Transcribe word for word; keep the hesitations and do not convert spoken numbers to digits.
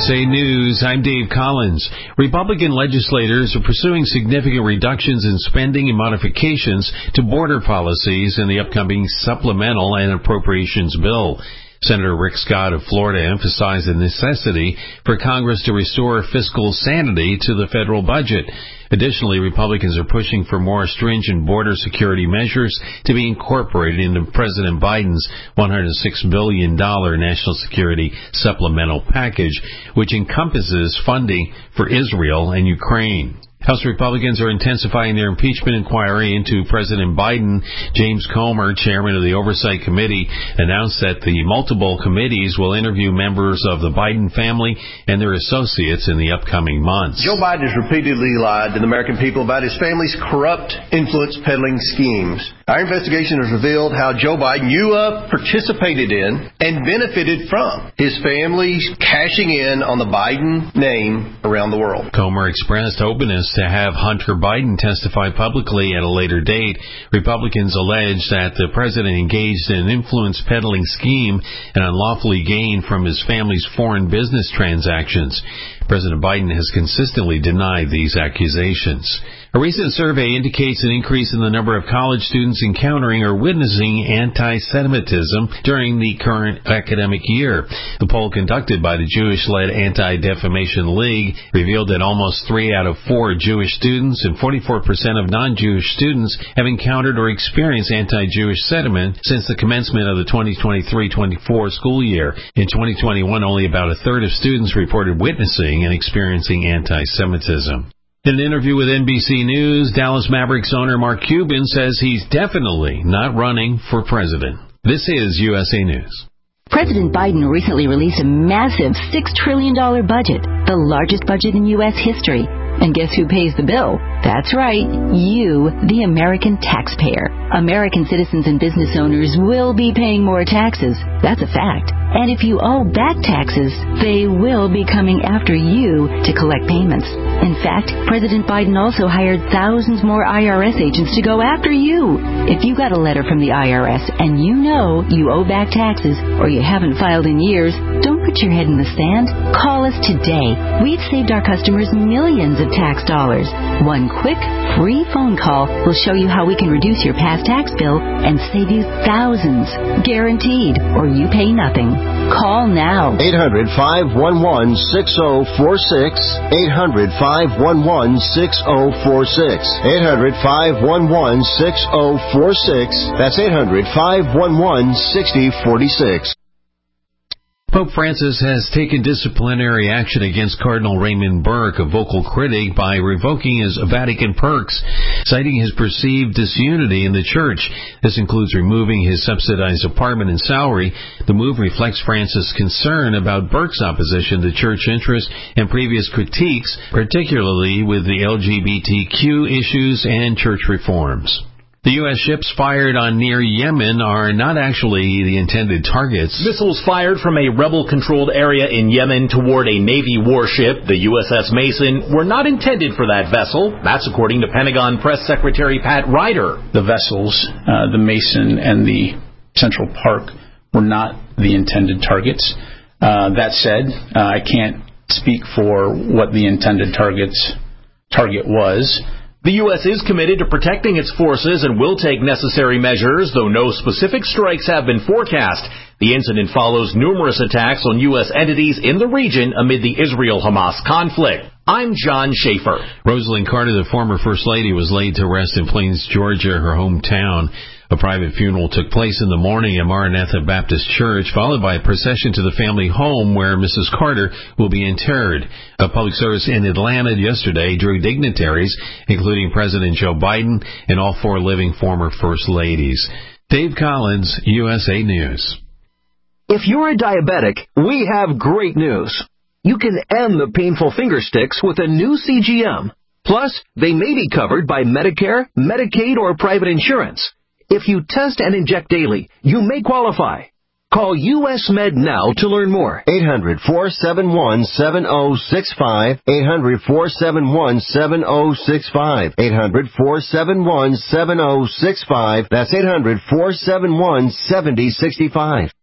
S A News, I'm Dave Collins. Republican legislators are pursuing significant reductions in spending and modifications to border policies in the upcoming supplemental and appropriations bill. Senator Rick Scott of Florida emphasized the necessity for Congress to restore fiscal sanity to the federal budget. Additionally, Republicans are pushing for more stringent border security measures to be incorporated into President Biden's one hundred six billion dollars national security supplemental package, which encompasses funding for Israel and Ukraine. House Republicans are intensifying their impeachment inquiry into President Biden. James Comer, chairman of the Oversight Committee, announced that the multiple committees will interview members of the Biden family and their associates in the upcoming months. Joe Biden has repeatedly lied to the American people about his family's corrupt influence peddling schemes. Our investigation has revealed how Joe Biden, you uh, participated in and benefited from his family's cashing in on the Biden name around the world. Comer expressed openness to have Hunter Biden testify publicly at a later date. Republicans allege that the president engaged in an influence peddling scheme and unlawfully gained from his family's foreign business transactions. President Biden has consistently denied these accusations. A recent survey indicates an increase in the number of college students encountering or witnessing anti-Semitism during the current academic year. The poll conducted by the Jewish-led Anti-Defamation League revealed that almost three out of four Jewish students and forty-four percent of non-Jewish students have encountered or experienced anti-Jewish sentiment since the commencement of the twenty twenty-three twenty-four school year. In twenty twenty-one, only about a third of students reported witnessing and experiencing anti-Semitism. In an interview with N B C News, Dallas Mavericks owner Mark Cuban says he's definitely not running for president. This is U S A News. President Biden recently released a massive six trillion dollars budget, the largest budget in U S history. And guess who pays the bill? That's right, you, the American taxpayer. American citizens and business owners will be paying more taxes. That's a fact. And if you owe back taxes, they will be coming after you to collect payments. In fact, President Biden also hired thousands more I R S agents to go after you. If you got a letter from the I R S and you know you owe back taxes or you haven't filed in years, don't put your head in the sand. Call us today. We've saved our customers millions of tax dollars. One quick, free phone call will show you how we can reduce your past tax bill and save you thousands. Guaranteed, or you pay nothing. Call now. eight hundred, five one one, six oh four six. eight hundred, five one one, six oh four six. eight hundred, five one one, six oh four six. That's eight hundred, five one one, six oh four six. Pope Francis has taken disciplinary action against Cardinal Raymond Burke, a vocal critic, by revoking his Vatican perks, citing his perceived disunity in the Church. This includes removing his subsidized apartment and salary. The move reflects Francis' concern about Burke's opposition to church interests and previous critiques, particularly with the L G B T Q issues and church reforms. The U S ships fired on near Yemen are not actually the intended targets. Missiles fired from a rebel-controlled area in Yemen toward a Navy warship, the U S S Mason, were not intended for that vessel. That's according to Pentagon Press Secretary Pat Ryder. The vessels, uh, the Mason and the Central Park, were not the intended targets. Uh, that said, uh, I can't speak for what the intended target's target was. The U S is committed to protecting its forces and will take necessary measures, though no specific strikes have been forecast. The incident follows numerous attacks on U S entities in the region amid the Israel-Hamas conflict. I'm John Schaefer. Rosalynn Carter, the former First Lady, was laid to rest in Plains, Georgia, her hometown. A private funeral took place in the morning at Maranatha Baptist Church, followed by a procession to the family home where Missus Carter will be interred. A public service in Atlanta yesterday drew dignitaries, including President Joe Biden and all four living former First Ladies. Dave Collins, U S A News. If you're a diabetic, we have great news. You can end the painful finger sticks with a new C G M. Plus, they may be covered by Medicare, Medicaid, or private insurance. If you test and inject daily, you may qualify. Call U S Med now to learn more. eight hundred, four seven one, seven oh six five. eight hundred, four seven one, seven oh six five. eight hundred, four seven one, seven oh six five. That's eight hundred, four seven one, seven oh six five.